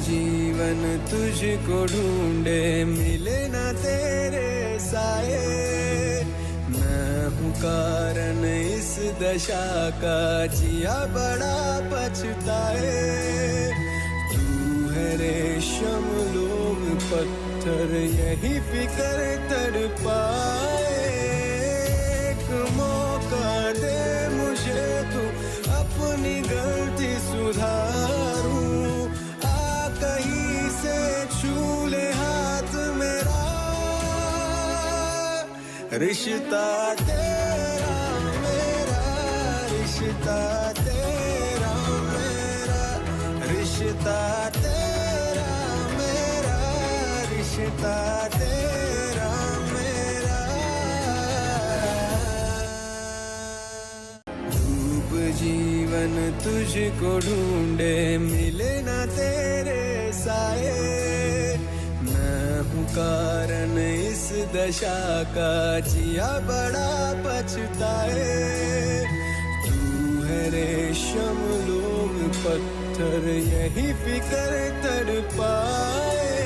जीवन तुझको ढूंढे मिले न तेरे साए। मैं हूँ कारण इस दशा का जिया बड़ा पछताए। तू है रेशम लोग पत्थर यही फिकर तड़पाए। एक मौका दे मुझे तू अपनी गलती सुधारूं। आ कहीं से छू ले हाथ मेरा। रिश्ता तेरा मेरा, रिश्ता तेरा मेरा, रिश्ता तेरा मेरा, रिश्ता तेरा मेरा। डूब जीवन तुझको ढूंढे मिले न तेरे साए। मैं हूँ कारण इस दशा का जिया बड़ा पछताए। तू है रेशम लोग पत्थर यही फिकर तड़पाए।